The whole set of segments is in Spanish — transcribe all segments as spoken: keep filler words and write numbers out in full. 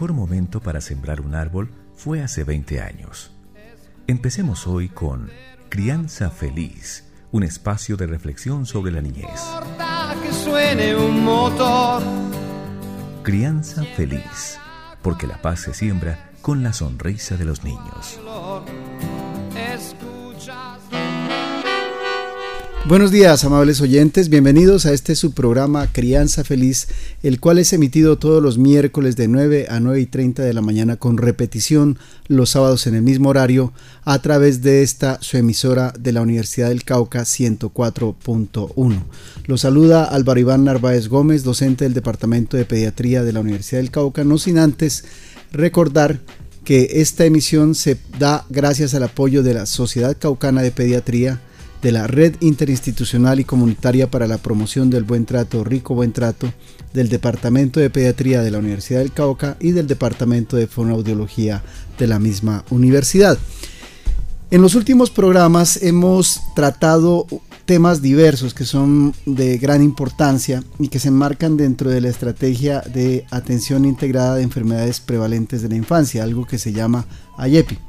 mejor momento para sembrar un árbol fue hace veinte años. Empecemos hoy con Crianza Feliz, un espacio de reflexión sobre la niñez. Que suene un motor. Crianza Feliz, porque la paz se siembra con la sonrisa de los niños. Buenos días, amables oyentes, bienvenidos a este su programa Crianza Feliz, el cual es emitido todos los miércoles de nueve a nueve y treinta de la mañana con repetición los sábados en el mismo horario a través de esta su emisora de la Universidad del Cauca ciento cuatro punto uno. Los saluda Álvaro Iván Narváez Gómez, docente del Departamento de Pediatría de la Universidad del Cauca, no sin antes recordar que esta emisión se da gracias al apoyo de la Sociedad Caucana de Pediatría, de la Red Interinstitucional y Comunitaria para la Promoción del Buen Trato, Rico Buen Trato, del Departamento de Pediatría de la Universidad del Cauca y del Departamento de Fonoaudiología de la misma universidad. En los últimos programas hemos tratado temas diversos que son de gran importancia y que se enmarcan dentro de la estrategia de atención integrada de enfermedades prevalentes de la infancia, algo que se llama A Y E P I.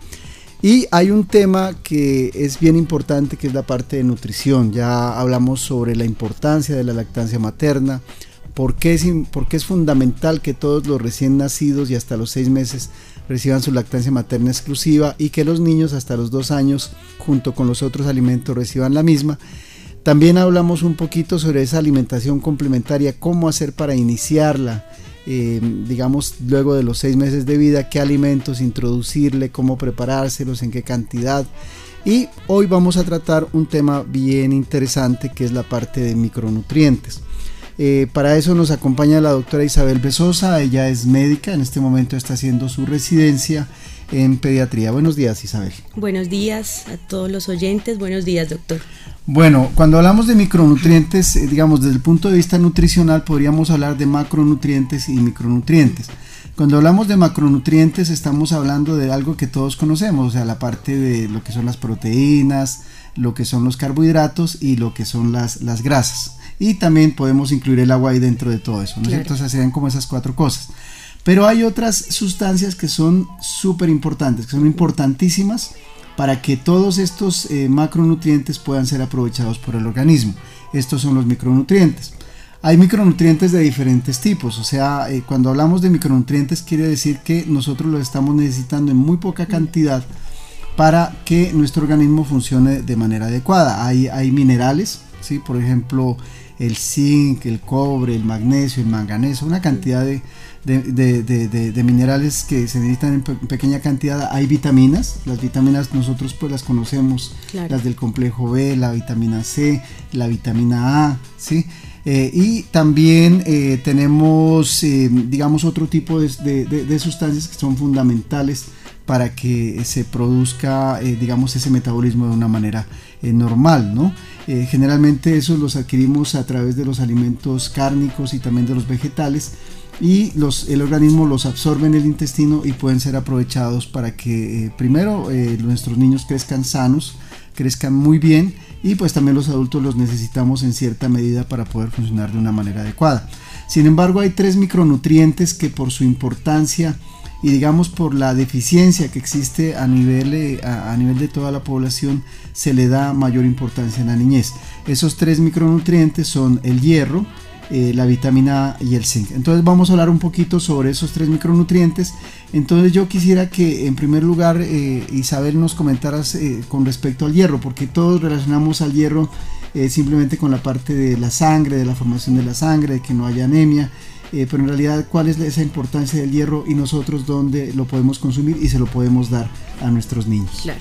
Y hay un tema que es bien importante, que es la parte de nutrición. Ya hablamos sobre la importancia de la lactancia materna, por qué es, por qué es fundamental que todos los recién nacidos y hasta los seis meses reciban su lactancia materna exclusiva y que los niños hasta los dos años junto con los otros alimentos reciban la misma. También hablamos un poquito sobre esa alimentación complementaria, cómo hacer para iniciarla. Eh, digamos luego de los seis meses de vida, qué alimentos introducirle, cómo preparárselos, en qué cantidad. Y hoy vamos a tratar un tema bien interesante que es la parte de micronutrientes. Eh, para eso nos acompaña la doctora Isabel Bezosa. Ella es médica, en este momento está haciendo su residencia en pediatría. Buenos días, Isabel. Buenos días a todos los oyentes, buenos días, doctor. Bueno, cuando hablamos de micronutrientes, eh, digamos desde el punto de vista nutricional, podríamos hablar de macronutrientes y micronutrientes. Cuando hablamos de macronutrientes estamos hablando de algo que todos conocemos, o sea, la parte de lo que son las proteínas, lo que son los carbohidratos y lo que son las, las grasas. Y también podemos incluir el agua ahí dentro de todo eso, ¿no es claro. cierto? O sea, serían como esas cuatro cosas. Pero hay otras sustancias que son súper importantes, que son importantísimas para que todos estos eh, macronutrientes puedan ser aprovechados por el organismo. Estos son los micronutrientes. Hay micronutrientes de diferentes tipos, o sea, eh, cuando hablamos de micronutrientes quiere decir que nosotros los estamos necesitando en muy poca cantidad para que nuestro organismo funcione de manera adecuada. Hay, hay minerales, ¿sí? Por ejemplo, el zinc, el cobre, el magnesio, el manganeso, una cantidad de De, de, de, de, de minerales que se necesitan en pe- pequeña cantidad. Hay vitaminas, las vitaminas nosotros pues las conocemos, claro. Las del complejo B, la vitamina C, la vitamina A, ¿sí? Eh, y también eh, tenemos eh, digamos otro tipo de, de, de, de sustancias que son fundamentales para que se produzca eh, digamos ese metabolismo de una manera eh, normal, ¿no? Eh, generalmente esos los adquirimos a través de los alimentos cárnicos y también de los vegetales, y los, el organismo los absorbe en el intestino y pueden ser aprovechados para que eh, primero eh, nuestros niños crezcan sanos, crezcan muy bien, y pues también los adultos los necesitamos en cierta medida para poder funcionar de una manera adecuada. Sin embargo, hay tres micronutrientes que por su importancia y digamos por la deficiencia que existe a nivel, eh, a, a nivel de toda la población, se le da mayor importancia en la niñez. Esos tres micronutrientes son el hierro, Eh, la vitamina A y el zinc. Entonces vamos a hablar un poquito sobre esos tres micronutrientes. Entonces yo quisiera que en primer lugar eh, Isabel nos comentaras eh, con respecto al hierro, porque todos relacionamos al hierro eh, simplemente con la parte de la sangre, de la formación de la sangre, de que no haya anemia, eh, pero en realidad cuál es esa importancia del hierro y nosotros dónde lo podemos consumir y se lo podemos dar a nuestros niños. Claro.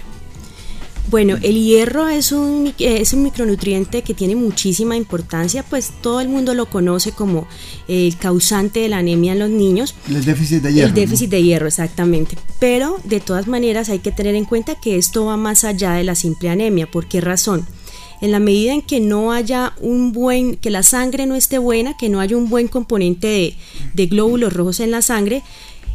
Bueno, el hierro es un, es un micronutriente que tiene muchísima importancia, pues todo el mundo lo conoce como el causante de la anemia en los niños. El déficit de hierro. El déficit ¿no? de hierro, exactamente. Pero de todas maneras hay que tener en cuenta que esto va más allá de la simple anemia. ¿Por qué razón? En la medida en que no haya un buen, que la sangre no esté buena, que no haya un buen componente de, de glóbulos rojos en la sangre,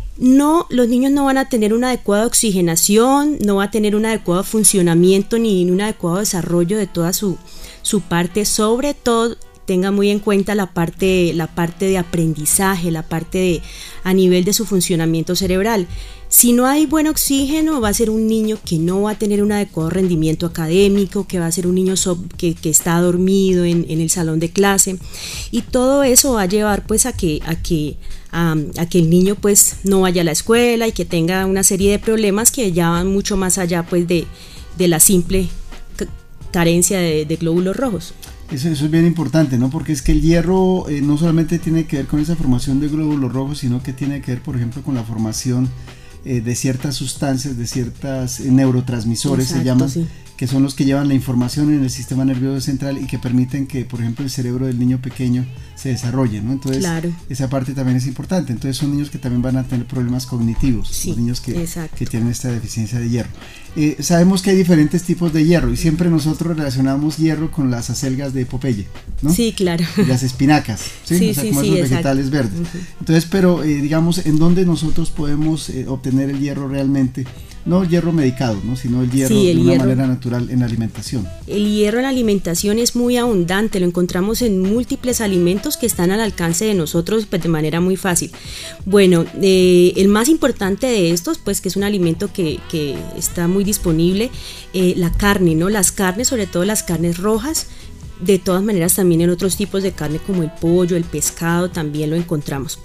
no, los niños no van a tener una adecuada oxigenación, no va a tener un adecuado funcionamiento ni un adecuado desarrollo de toda su, su parte, sobre todo tenga muy en cuenta la parte, la parte de aprendizaje, la parte de, a nivel de su funcionamiento cerebral. Si no hay buen oxígeno, va a ser un niño que no va a tener un adecuado rendimiento académico, que va a ser un niño so- que, que está dormido en, en el salón de clase, y todo eso va a llevar pues a que, a que, a, a que el niño pues no vaya a la escuela y que tenga una serie de problemas que ya van mucho más allá pues de, de la simple c- carencia de, de glóbulos rojos. Eso, eso es bien importante, ¿no? Porque es que el hierro eh, no solamente tiene que ver con esa formación de glóbulos rojos, sino que tiene que ver, por ejemplo, con la formación eh, de ciertas sustancias, de ciertas eh, neurotransmisores. Exacto, se llaman, sí. Que son los que llevan la información en el sistema nervioso central y que permiten que, por ejemplo, el cerebro del niño pequeño se desarrolle, ¿no? Entonces, claro, esa parte también es importante. Entonces, son niños que también van a tener problemas cognitivos, sí, los niños que, que tienen esta deficiencia de hierro. Eh, sabemos que hay diferentes tipos de hierro y siempre nosotros relacionamos hierro con las acelgas de Popeye, ¿no? Sí, claro. Y las espinacas, ¿sí? Sí, o sea, sí, como sí, esos exacto. vegetales verdes. Uh-huh. Entonces, pero eh, digamos, ¿en dónde nosotros podemos eh, obtener el hierro realmente? No el hierro medicado, ¿no? Sino el hierro sí, el de una hierro, manera natural en la alimentación. El hierro en la alimentación es muy abundante, lo encontramos en múltiples alimentos que están al alcance de nosotros pues, de manera muy fácil. Bueno, eh, el más importante de estos, pues que es un alimento que, que está muy disponible, eh, la carne, ¿no? Las carnes, sobre todo las carnes rojas. De todas maneras también en otros tipos de carne como el pollo, el pescado, también lo encontramos.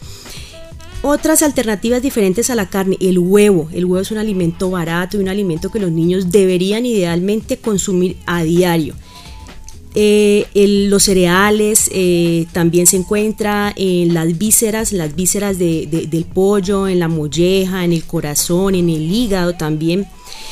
Otras alternativas diferentes a la carne, el huevo. El huevo es un alimento barato y un alimento que los niños deberían idealmente consumir a diario. Eh, el, los cereales eh, también se encuentra en las vísceras, las vísceras de, de, del pollo, en la molleja, en el corazón, en el hígado también.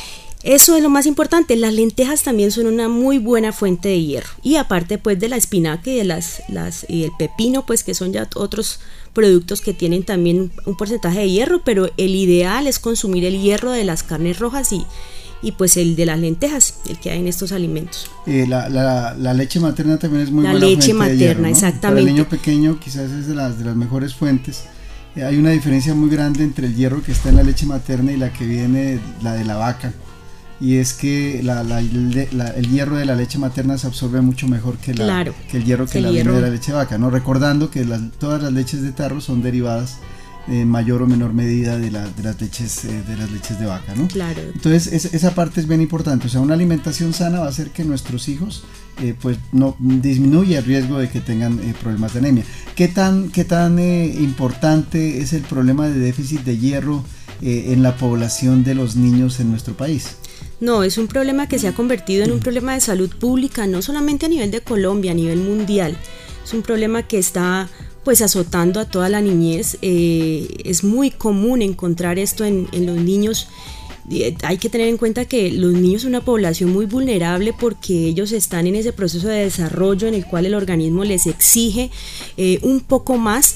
Eso es lo más importante. Las lentejas también son una muy buena fuente de hierro. Y aparte pues de la espinaca y de las, las y el pepino, pues que son ya otros productos que tienen también un porcentaje de hierro, pero el ideal es consumir el hierro de las carnes rojas y, y pues el de las lentejas, el que hay en estos alimentos. Eh, la, la, la leche materna también es muy la buena leche fuente materna, de hierro, ¿no? exactamente. Para el niño pequeño quizás es de las, de las mejores fuentes. Eh, hay una diferencia muy grande entre el hierro que está en la leche materna y la que viene, la de la vaca. Y es que la, la, la, el hierro de la leche materna se absorbe mucho mejor que, la, claro, que el hierro que el la hierro. viene de la leche de vaca, ¿no? Recordando que las, todas las leches de tarro son derivadas en mayor o menor medida de, la, de, las, leches, eh, de las leches de vaca, ¿no? Claro. Entonces es, esa parte es bien importante. O sea, una alimentación sana va a hacer que nuestros hijos eh, pues no disminuya el riesgo de que tengan eh, problemas de anemia. ¿Qué tan, qué tan eh, importante es el problema de déficit de hierro eh, en la población de los niños en nuestro país? No, es un problema que se ha convertido en un problema de salud pública, no solamente a nivel de Colombia, a nivel mundial. Es un problema que está pues azotando a toda la niñez. Eh, es muy común encontrar esto en, en los niños. Eh, hay que tener en cuenta que los niños son una población muy vulnerable porque ellos están en ese proceso de desarrollo en el cual el organismo les exige eh, un poco más.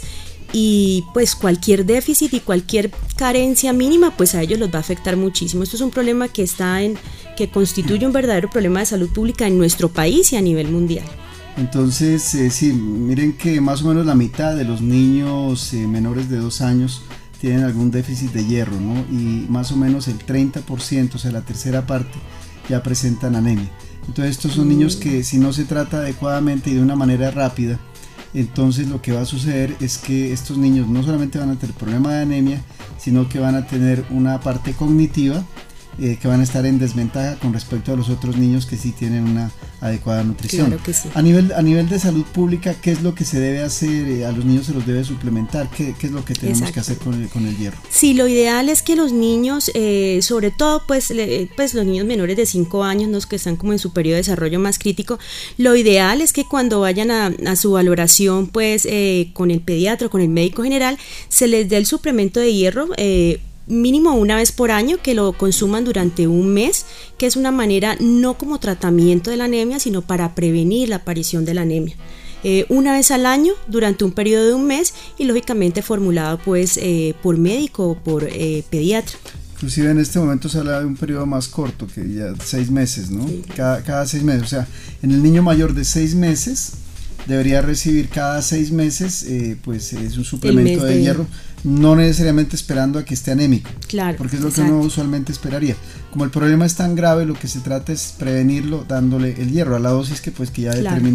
Y pues cualquier déficit y cualquier carencia mínima pues a ellos los va a afectar muchísimo. Esto es un problema que está en que constituye un verdadero problema de salud pública en nuestro país y a nivel mundial. Entonces eh, sí, miren que más o menos la mitad de los niños eh, menores de dos años tienen algún déficit de hierro, ¿no? Y más o menos el treinta por ciento, o sea la tercera parte, ya presentan anemia. Entonces estos son mm. niños que si no se trata adecuadamente y de una manera rápida, entonces lo que va a suceder es que estos niños no solamente van a tener problema de anemia, sino que van a tener una parte cognitiva eh, que van a estar en desventaja con respecto a los otros niños que sí tienen una adecuada nutrición. Claro que sí. A nivel, a nivel de salud pública, ¿qué es lo que se debe hacer? Eh, a los niños se los debe suplementar. ¿Qué, qué es lo que tenemos Exacto. que hacer con el, con el hierro? Sí, lo ideal es que los niños, eh, sobre todo pues, le, pues los niños menores de cinco años, los que están como en su periodo de desarrollo más crítico, lo ideal es que cuando vayan a, a su valoración pues eh, con el pediatra, con el médico general, se les dé el suplemento de hierro eh, mínimo una vez por año, que lo consuman durante un mes, que es una manera no como tratamiento de la anemia, sino para prevenir la aparición de la anemia. Eh, una vez al año durante un periodo de un mes y lógicamente formulado pues eh, por médico o por eh, pediatra. Inclusive en este momento se habla de un periodo más corto, que ya seis meses, ¿no? Sí. Cada, cada seis meses, o sea, en el niño mayor de seis meses debería recibir cada seis meses eh, pues es un suplemento de, de hierro, no necesariamente esperando a que esté anémico, claro, porque es lo exacto. que uno usualmente esperaría. Como el problema es tan grave, lo que se trata es prevenirlo dándole el hierro a la dosis que pues que ya claro. determina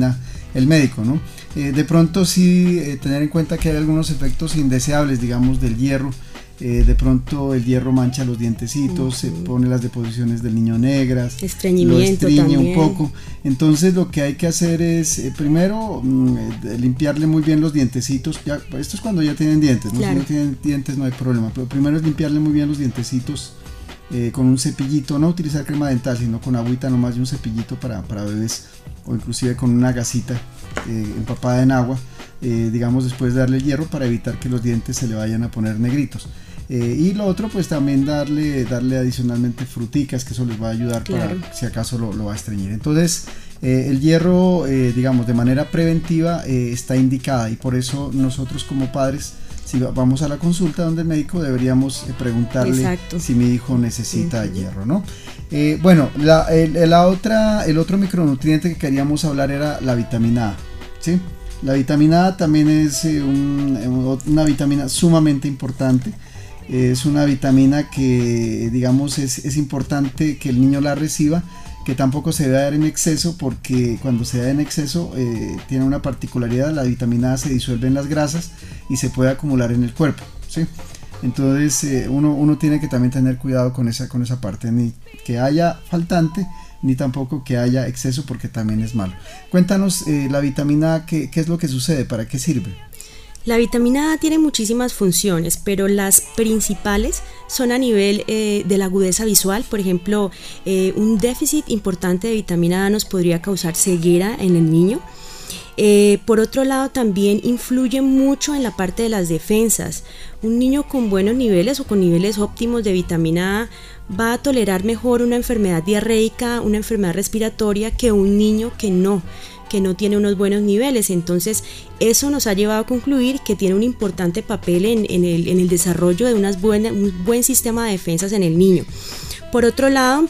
el médico, ¿no? Eh, de pronto sí eh, tener en cuenta que hay algunos efectos indeseables, digamos, del hierro. Eh, de pronto el hierro mancha los dientecitos, uh-huh. se pone las deposiciones del niño negras, estreñimiento, lo estreñe también. un poco. Entonces lo que hay que hacer es eh, primero mm, eh, limpiarle muy bien los dientecitos. Ya, esto es cuando ya tienen dientes, ¿no? Claro. Si no tienen dientes no hay problema, pero primero es limpiarle muy bien los dientecitos eh, con un cepillito, no utilizar crema dental, sino con agüita nomás y un cepillito para, para bebés, o inclusive con una gasita eh, empapada en agua, eh, digamos, después de darle el hierro para evitar que los dientes se le vayan a poner negritos. Eh, y lo otro, pues también darle, darle adicionalmente fruticas, que eso les va a ayudar, claro, para si acaso lo, lo va a estreñir. Entonces eh, el hierro, eh, digamos, de manera preventiva eh, está indicada, y por eso nosotros como padres, si vamos a la consulta donde el médico, deberíamos eh, preguntarle Exacto. si mi hijo necesita uh-huh. hierro, ¿no? Eh, bueno, la, el, la otra, el otro micronutriente que queríamos hablar era la vitamina A, ¿sí? La vitamina A también es eh, un, una vitamina sumamente importante. Es una vitamina que, digamos, es, es importante que el niño la reciba, que tampoco se debe dar en exceso, porque cuando se da en exceso eh, tiene una particularidad: la vitamina A se disuelve en las grasas y se puede acumular en el cuerpo, ¿sí? Entonces eh, uno, uno tiene que también tener cuidado con esa, con esa parte, ni que haya faltante, ni tampoco que haya exceso, porque también es malo. Cuéntanos eh, la vitamina A, ¿qué, qué es lo que sucede? ¿Para qué sirve? La vitamina A tiene muchísimas funciones, pero las principales son a nivel eh, de la agudeza visual. Por ejemplo, eh, un déficit importante de vitamina A nos podría causar ceguera en el niño. Eh, por otro lado, también influye mucho en la parte de las defensas. Un niño con buenos niveles o con niveles óptimos de vitamina A va a tolerar mejor una enfermedad diarreica, una enfermedad respiratoria, que un niño que no. que no tiene unos buenos niveles. Entonces eso nos ha llevado a concluir que tiene un importante papel en, en, el, en el desarrollo de unas buenas, un buen sistema de defensas en el niño. Por otro lado,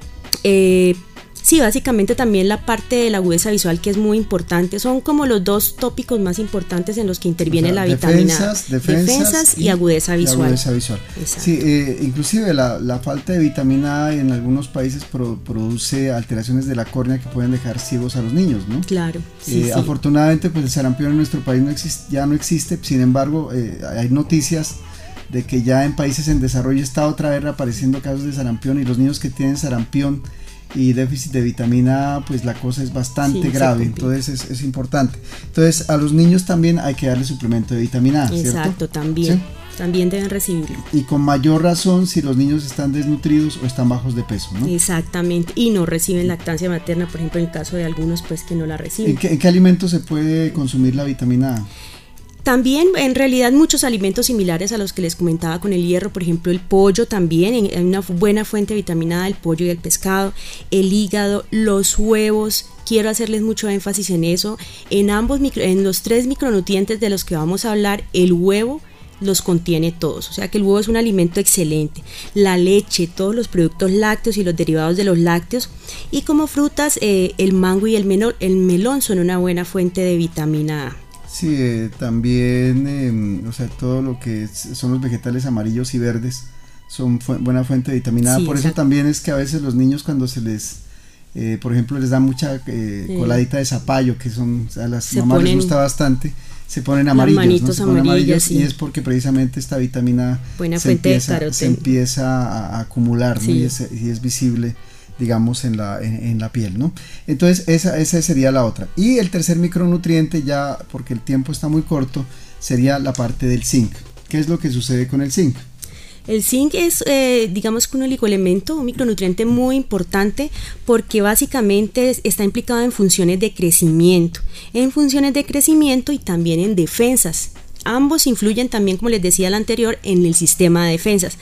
eh, sí, básicamente también la parte de la agudeza visual, que es muy importante. Son como los dos tópicos más importantes en los que interviene, o sea, la vitamina A. Defensas, defensas, defensas y, y agudeza visual. Agudeza visual. Sí, eh, inclusive la, la falta de vitamina A en algunos países pro, produce alteraciones de la córnea que pueden dejar ciegos a los niños, ¿no? Claro. Sí, eh, sí. Afortunadamente, pues el sarampión en nuestro país no existe, ya no existe. Sin embargo, eh, hay noticias de que ya en países en desarrollo está otra vez reapareciendo casos de sarampión, y los niños que tienen sarampión y déficit de vitamina A, pues la cosa es bastante sí, grave, entonces es, es importante. Entonces a los niños también hay que darle suplemento de vitamina A, ¿cierto? Exacto, también, ¿sí? También deben recibirlo. Y con mayor razón si los niños están desnutridos o están bajos de peso, ¿no? Exactamente, y no reciben lactancia materna, por ejemplo, en el caso de algunos, pues que no la reciben. ¿En qué, en qué alimentos se puede consumir la vitamina A? También en realidad muchos alimentos similares a los que les comentaba con el hierro, por ejemplo el pollo también, hay una buena fuente de vitamina A, el pollo y el pescado, el hígado, los huevos. Quiero hacerles mucho énfasis en eso. En ambos micro, en los tres micronutrientes de los que vamos a hablar, el huevo los contiene todos, o sea que el huevo es un alimento excelente. La leche, todos los productos lácteos y los derivados de los lácteos, y como frutas eh, el mango y el, menor, el melón son una buena fuente de vitamina A. Sí, eh, también, eh, o sea, todo lo que es, son los vegetales amarillos y verdes son fu- buena fuente de vitamina A. Sí, por exacto. Eso también es que a veces los niños, cuando se les, eh, por ejemplo, les da mucha eh, sí. coladita de zapallo, que son, a las se mamás ponen, les gusta bastante, se ponen amarillos, ¿no? Se ponen amarillos, sí. Y es porque precisamente esta vitamina buena se, fuente empieza, de se empieza a, a acumular, sí. ¿no? y, es, y es visible, digamos, en la, en, en la piel, ¿no? Entonces esa, esa sería la otra. Y el tercer micronutriente, ya porque el tiempo está muy corto, sería la parte del zinc. ¿Qué es lo que sucede con el zinc? El zinc es, eh, digamos que un oligoelemento, un micronutriente muy importante, porque básicamente está implicado en funciones de crecimiento, en funciones de crecimiento y también en defensas. Ambos influyen también, como les decía la anterior, en el sistema de defensas.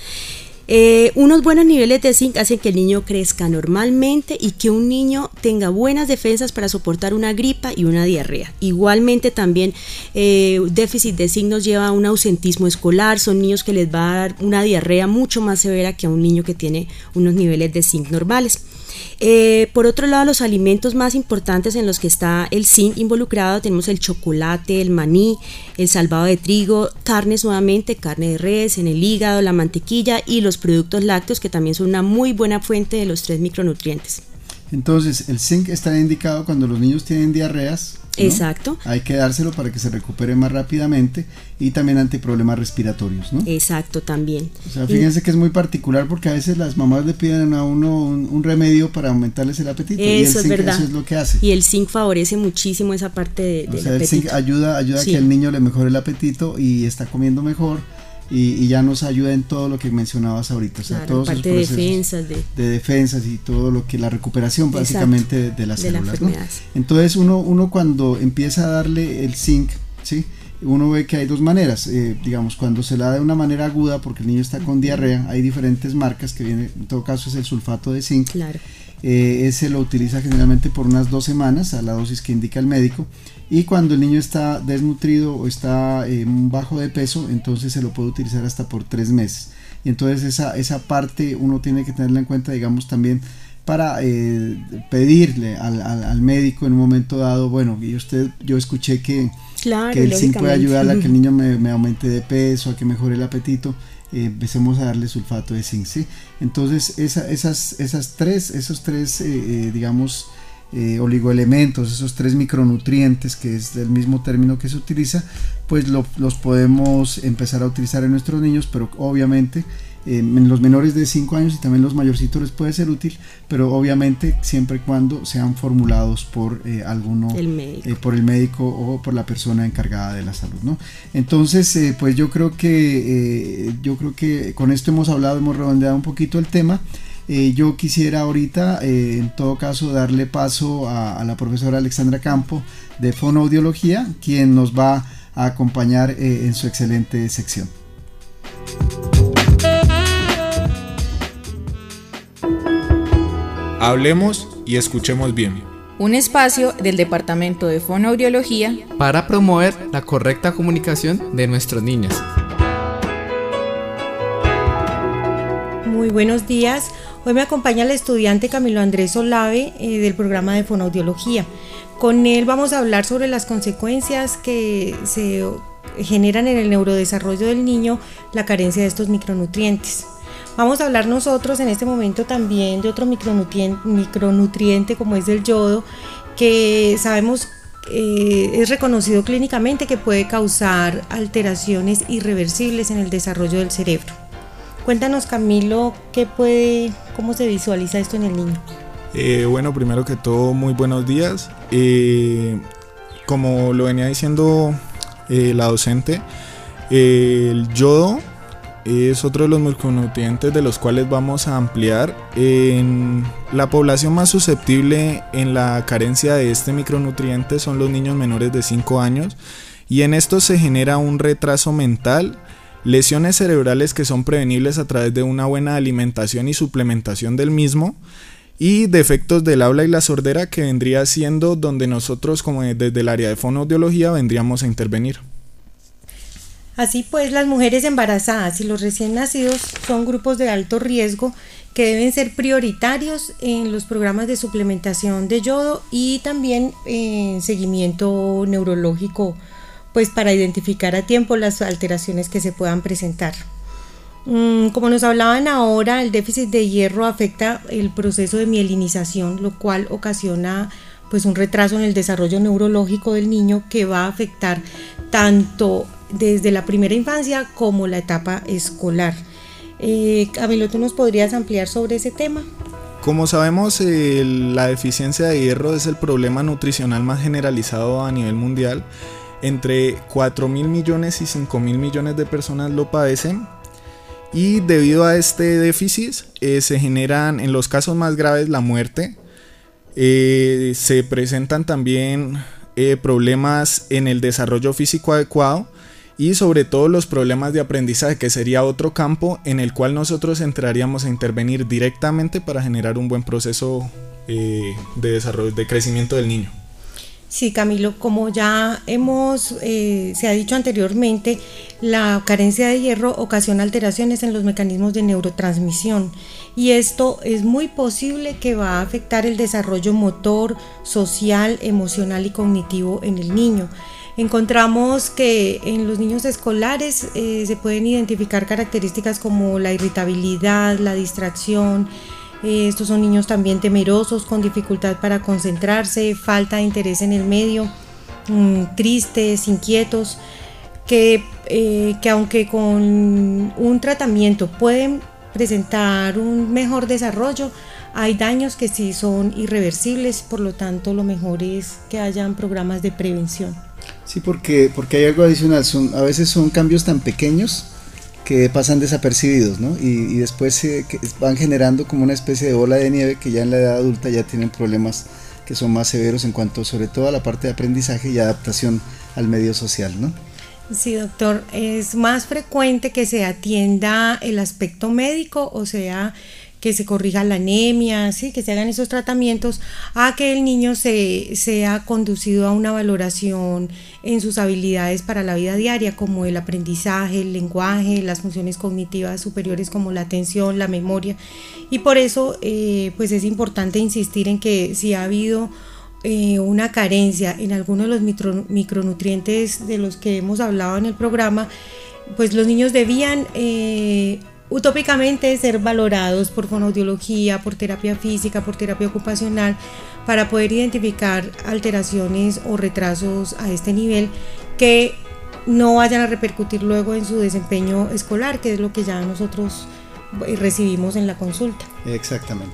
Eh, unos buenos niveles de zinc hacen que el niño crezca normalmente y que un niño tenga buenas defensas para soportar una gripa y una diarrea. Igualmente también eh, déficit de zinc nos lleva a un ausentismo escolar. Son niños que les va a dar una diarrea mucho más severa que a un niño que tiene unos niveles de zinc normales. Eh, por otro lado, los alimentos más importantes en los que está el zinc involucrado, tenemos el chocolate, el maní, el salvado de trigo, carnes nuevamente, carne de res, en el hígado, la mantequilla y los productos lácteos, que también son una muy buena fuente de los tres micronutrientes. Entonces, el zinc está indicado cuando los niños tienen diarreas, ¿no? Exacto. Hay que dárselo para que se recupere más rápidamente, y también ante problemas respiratorios, ¿no? Exacto, también. O sea, fíjense y, que es muy particular, porque a veces las mamás le piden a uno un, un remedio para aumentarles el apetito, eso y el zinc, es verdad. Eso es lo que hace. Y el zinc favorece muchísimo esa parte de, del o sea, apetito. El zinc ayuda, ayuda sí. a que el niño le mejore el apetito y está comiendo mejor. Y, y ya nos ayuda en todo lo que mencionabas ahorita, o sea, claro, todos parte esos procesos de defensas, de, de defensas y todo lo que la recuperación básicamente de, de las de células, la ¿no? Entonces uno, uno cuando empieza a darle el zinc, ¿sí? Uno ve que hay dos maneras, eh, digamos, cuando se la da de una manera aguda porque el niño está con diarrea, hay diferentes marcas que viene, en todo caso es el sulfato de zinc, claro. eh, ese lo utiliza generalmente por unas dos semanas a la dosis que indica el médico. Y cuando el niño está desnutrido o está eh, bajo de peso, entonces se lo puede utilizar hasta por tres meses. Y entonces esa, esa parte uno tiene que tenerla en cuenta, digamos, también para eh, pedirle al, al, al médico en un momento dado, bueno, y usted, yo escuché que, claro, que el zinc puede ayudar a que el niño me, me aumente de peso, a que mejore el apetito. Eh, empecemos a darle sulfato de zinc, ¿sí? Entonces esa, esas, esas tres, esos tres, eh, eh, digamos, Eh, oligoelementos, esos tres micronutrientes, que es el mismo término que se utiliza, pues lo, los podemos empezar a utilizar en nuestros niños, pero obviamente eh, en los menores de cinco años y también los mayorcitos les puede ser útil, pero obviamente siempre y cuando sean formulados por eh, alguno, el médico. Eh, por el médico o por la persona encargada de la salud, ¿no? Entonces, eh, pues yo creo que eh, yo creo que con esto hemos hablado, hemos redondeado un poquito el tema. Eh, yo quisiera ahorita, eh, en todo caso, darle paso a, a la profesora Alexandra Campo de Fonoaudiología, quien nos va a acompañar eh, en su excelente sección. Hablemos y escuchemos bien. Un espacio del Departamento de Fonoaudiología para promover la correcta comunicación de nuestros niños. Muy buenos días. Hoy me acompaña el estudiante Camilo Andrés Olave eh, del programa de Fonoaudiología. Con él vamos a hablar sobre las consecuencias que se generan en el neurodesarrollo del niño la carencia de estos micronutrientes. Vamos a hablar nosotros en este momento también de otro micronutriente, micronutriente como es el yodo, que sabemos eh, es reconocido clínicamente que puede causar alteraciones irreversibles en el desarrollo del cerebro. Cuéntanos, Camilo, ¿qué puede, cómo se visualiza esto en el niño? Eh, bueno, primero que todo, muy buenos días. Eh, como lo venía diciendo eh, la docente, eh, el yodo es otro de los micronutrientes de los cuales vamos a ampliar. En la población más susceptible en la carencia de este micronutriente son los niños menores de cinco años, y en esto se genera un retraso mental, lesiones cerebrales que son prevenibles a través de una buena alimentación y suplementación del mismo, y defectos del habla y la sordera, que vendría siendo donde nosotros, como desde el área de fonoaudiología, vendríamos a intervenir. Así pues, las mujeres embarazadas y los recién nacidos son grupos de alto riesgo que deben ser prioritarios en los programas de suplementación de yodo y también en seguimiento neurológico, pues para identificar a tiempo las alteraciones que se puedan presentar. Como nos hablaban ahora, el déficit de hierro afecta el proceso de mielinización, lo cual ocasiona pues un retraso en el desarrollo neurológico del niño, que va a afectar tanto desde la primera infancia como la etapa escolar. Eh, Camilo, ¿tú nos podrías ampliar sobre ese tema? Como sabemos, eh, la deficiencia de hierro es el problema nutricional más generalizado a nivel mundial. Entre cuatro mil millones y cinco mil millones de personas lo padecen, y debido a este déficit eh, se generan, en los casos más graves, la muerte. Eh, se presentan también eh, problemas en el desarrollo físico adecuado, y sobre todo los problemas de aprendizaje, que sería otro campo en el cual nosotros entraríamos a intervenir directamente para generar un buen proceso eh, de desarrollo, de crecimiento del niño. Sí, Camilo, como ya hemos, eh, se ha dicho anteriormente, la carencia de hierro ocasiona alteraciones en los mecanismos de neurotransmisión, y esto es muy posible que va a afectar el desarrollo motor, social, emocional y cognitivo en el niño. Encontramos que en los niños escolares eh, se pueden identificar características como la irritabilidad, la distracción, Eh, estos son niños también temerosos, con dificultad para concentrarse, falta de interés en el medio, mmm, tristes, inquietos, que, eh, que aunque con un tratamiento pueden presentar un mejor desarrollo, hay daños que sí son irreversibles, por lo tanto lo mejor es que hayan programas de prevención. Sí, porque, porque hay algo adicional, son, a veces son cambios tan pequeños que pasan desapercibidos, ¿no? Y, y después se, que van generando como una especie de bola de nieve que ya en la edad adulta ya tienen problemas que son más severos en cuanto sobre todo a la parte de aprendizaje y adaptación al medio social, ¿no? Sí, doctor, es más frecuente que se atienda el aspecto médico, o sea, que se corrija la anemia, ¿sí? Que se hagan esos tratamientos, a que el niño se sea conducido a una valoración en sus habilidades para la vida diaria, como el aprendizaje, el lenguaje, las funciones cognitivas superiores como la atención, la memoria. Y por eso eh, pues es importante insistir en que si ha habido eh, una carencia en alguno de los micro, micronutrientes de los que hemos hablado en el programa, pues los niños debían eh, utópicamente ser valorados por fonoaudiología, por terapia física, por terapia ocupacional, para poder identificar alteraciones o retrasos a este nivel que no vayan a repercutir luego en su desempeño escolar, que es lo que ya nosotros recibimos en la consulta. Exactamente.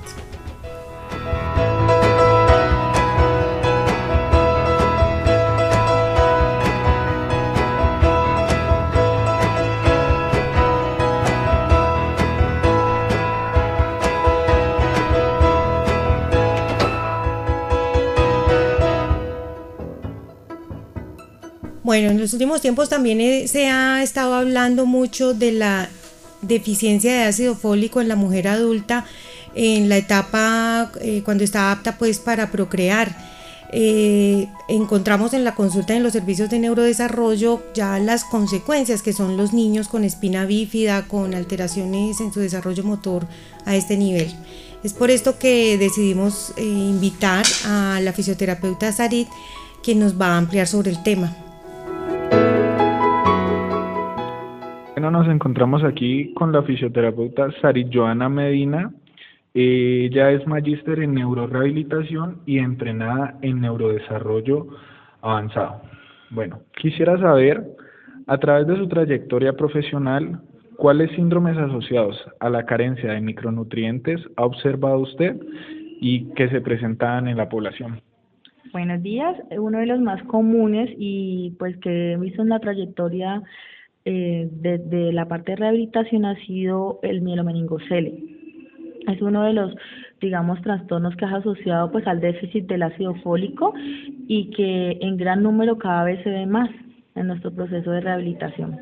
Bueno, en los últimos tiempos también eh, se ha estado hablando mucho de la deficiencia de ácido fólico en la mujer adulta en la etapa eh, cuando está apta pues para procrear. Eh, encontramos en la consulta en los servicios de neurodesarrollo ya las consecuencias, que son los niños con espina bífida, con alteraciones en su desarrollo motor a este nivel. Es por esto que decidimos eh, invitar a la fisioterapeuta Sarit, quien nos va a ampliar sobre el tema. Bueno, nos encontramos aquí con la fisioterapeuta Sarit Joana Medina. Eh, ella es magíster en neurorehabilitación y entrenada en neurodesarrollo avanzado. Bueno, quisiera saber, a través de su trayectoria profesional, ¿cuáles síndromes asociados a la carencia de micronutrientes ha observado usted y que se presentan en la población? Buenos días. Uno de los más comunes y pues que he visto en la trayectoria eh, de, de la parte de rehabilitación ha sido el mielomeningocele. Es uno de los, digamos, trastornos que es asociado pues al déficit del ácido fólico y que en gran número cada vez se ve más en nuestro proceso de rehabilitación.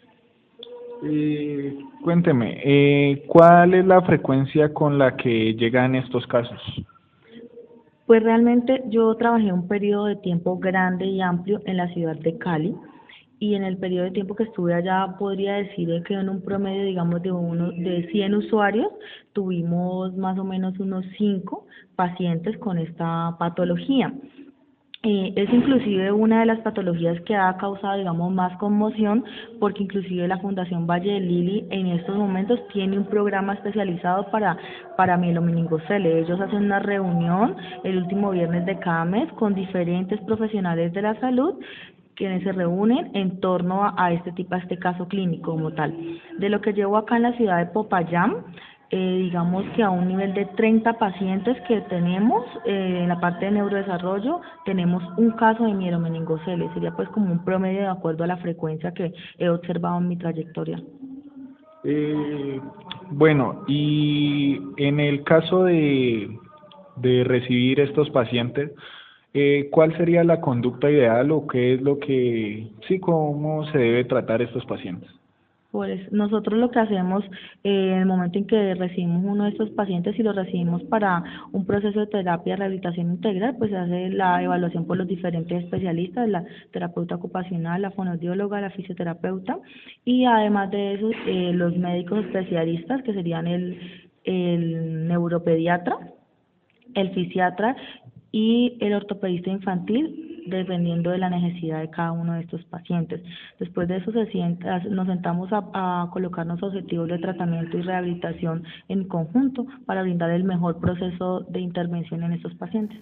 Eh, cuénteme, eh, ¿cuál es la frecuencia con la que llegan estos casos? Pues realmente yo trabajé un periodo de tiempo grande y amplio en la ciudad de Cali, y en el periodo de tiempo que estuve allá podría decir que en un promedio, digamos, de uno de cien usuarios, tuvimos más o menos unos cinco pacientes con esta patología. Eh, es inclusive una de las patologías que ha causado, digamos, más conmoción, porque inclusive la Fundación Valle del Lili en estos momentos tiene un programa especializado para, para mielomeningocele. Ellos hacen una reunión el último viernes de cada mes con diferentes profesionales de la salud, quienes se reúnen en torno a, a este tipo, a este caso clínico como tal. De lo que llevo acá en la ciudad de Popayán, eh, digamos que a un nivel de treinta pacientes que tenemos eh, en la parte de neurodesarrollo, tenemos un caso de mielomeningocele. Sería pues como un promedio de acuerdo a la frecuencia que he observado en mi trayectoria. Eh, bueno, y en el caso de, de recibir estos pacientes, Eh, ¿cuál sería la conducta ideal o qué es lo que, sí, cómo se debe tratar estos pacientes? Pues nosotros lo que hacemos eh, en el momento en que recibimos uno de estos pacientes y lo recibimos para un proceso de terapia de rehabilitación integral, pues se hace la evaluación por los diferentes especialistas, la terapeuta ocupacional, la fonoaudióloga, la fisioterapeuta, y además de eso eh, los médicos especialistas, que serían el, el neuropediatra, el fisiatra y el ortopedista infantil, dependiendo de la necesidad de cada uno de estos pacientes. Después de eso se sienta, nos sentamos a, a colocarnos objetivos de tratamiento y rehabilitación en conjunto para brindar el mejor proceso de intervención en estos pacientes.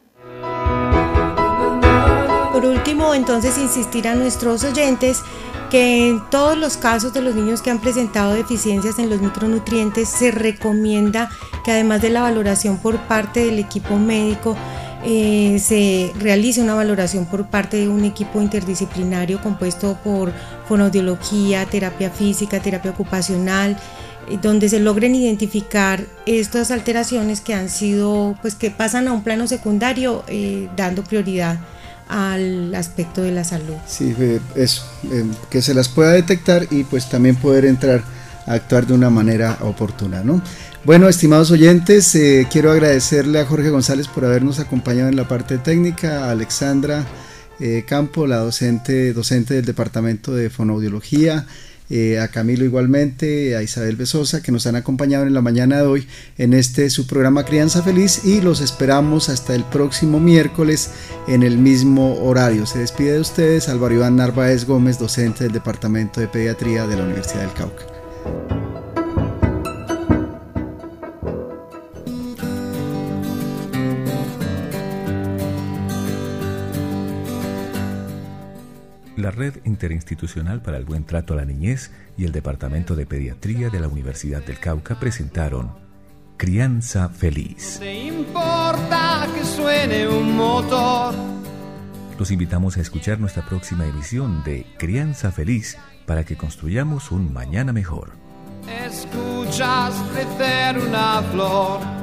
Por último, entonces, insistir a nuestros oyentes que en todos los casos de los niños que han presentado deficiencias en los micronutrientes se recomienda que además de la valoración por parte del equipo médico, eh, se realice una valoración por parte de un equipo interdisciplinario compuesto por fonoaudiología, terapia física, terapia ocupacional, donde se logren identificar estas alteraciones que han sido, pues que pasan a un plano secundario, eh, dando prioridad al aspecto de la salud. Sí, eh, eso, eh, que se las pueda detectar y pues también poder entrar a actuar de una manera oportuna, ¿no? Bueno, estimados oyentes, eh, quiero agradecerle a Jorge González por habernos acompañado en la parte técnica, a Alexandra eh, Campo, la docente, docente del Departamento de Fonoaudiología, Eh, a Camilo igualmente, a Isabel Besosa, que nos han acompañado en la mañana de hoy en este su programa Crianza Feliz, y los esperamos hasta el próximo miércoles en el mismo horario. Se despide de ustedes Álvaro Iván Narváez Gómez, docente del Departamento de Pediatría de la Universidad del Cauca. La Red Interinstitucional para el Buen Trato a la Niñez y el Departamento de Pediatría de la Universidad del Cauca presentaron Crianza Feliz. No te importa que suene un motor. Los invitamos a escuchar nuestra próxima emisión de Crianza Feliz para que construyamos un mañana mejor. Escuchas crecer una flor.